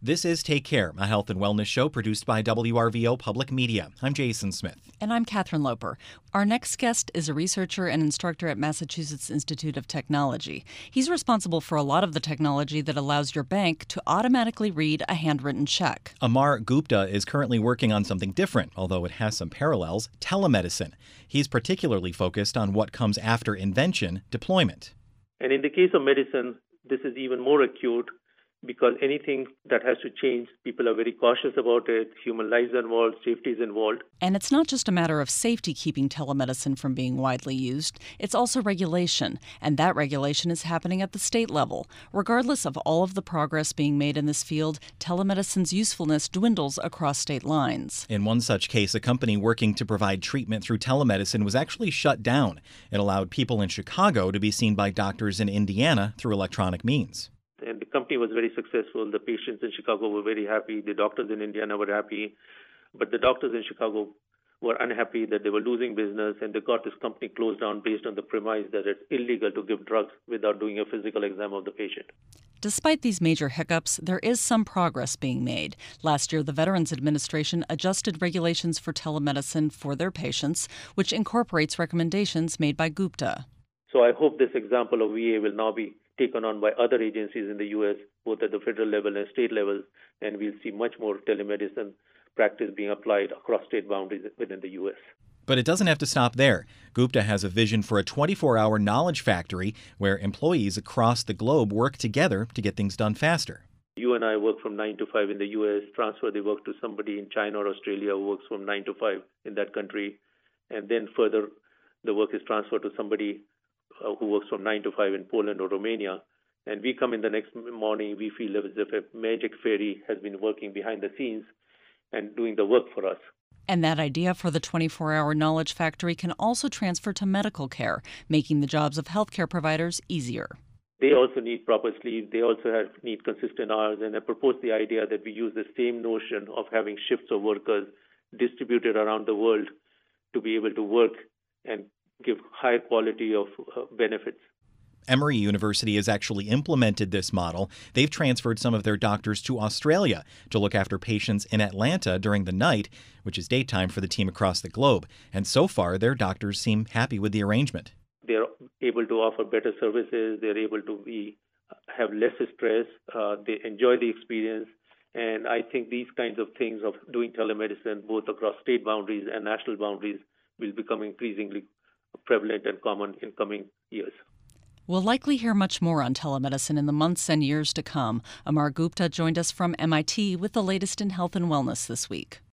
This is Take Care, a health and wellness show produced by WRVO Public Media. I'm Jason Smith. And I'm Catherine Loper. Our next guest is a researcher and instructor at Massachusetts Institute of Technology. He's responsible for a lot of the technology that allows your bank to automatically read a handwritten check. Amar Gupta is currently working on something different, although it has some parallels: telemedicine. He's particularly focused on what comes after invention, deployment. And in the case of medicine, this is even more acute, because anything that has to change, people are very cautious about it. Human lives are involved, safety is involved. And it's not just a matter of safety keeping telemedicine from being widely used, it's also regulation. And that regulation is happening at the state level. Regardless of all of the progress being made in this field, telemedicine's usefulness dwindles across state lines. In one such case, a company working to provide treatment through telemedicine was actually shut down. It allowed people in Chicago to be seen by doctors in Indiana through electronic means. And the company was very successful. The patients in Chicago were very happy. The doctors in Indiana were happy. But the doctors in Chicago were unhappy that they were losing business, and they got this company closed down based on the premise that it's illegal to give drugs without doing a physical exam of the patient. Despite these major hiccups, there is some progress being made. Last year, the Veterans Administration adjusted regulations for telemedicine for their patients, which incorporates recommendations made by Gupta. So I hope this example of VA will now be taken on by other agencies in the U.S., both at the federal level and state levels, and we'll see much more telemedicine practice being applied across state boundaries within the U.S. But it doesn't have to stop there. Gupta has a vision for a 24-hour knowledge factory where employees across the globe work together to get things done faster. You and I work from 9 to 5 in the U.S., transfer the work to somebody in China or Australia who works from 9 to 5 in that country, and then further the work is transferred to somebody who works from 9 to 5 in Poland or Romania. And we come in the next morning, we feel as if a magic fairy has been working behind the scenes and doing the work for us. And that idea for the 24-hour knowledge factory can also transfer to medical care, making the jobs of healthcare providers easier. They also need proper sleep. They also need consistent hours. And I propose the idea that we use the same notion of having shifts of workers distributed around the world to be able to work and give higher quality of benefits. Emory University has actually implemented this model. They've transferred some of their doctors to Australia to look after patients in Atlanta during the night, which is daytime for the team across the globe. And so far, their doctors seem happy with the arrangement. They're able to offer better services. They're able to have less stress. They enjoy the experience. And I think these kinds of things of doing telemedicine, both across state boundaries and national boundaries, will become increasingly prevalent and common in coming years. We'll likely hear much more on telemedicine in the months and years to come. Amar Gupta joined us from MIT with the latest in health and wellness this week.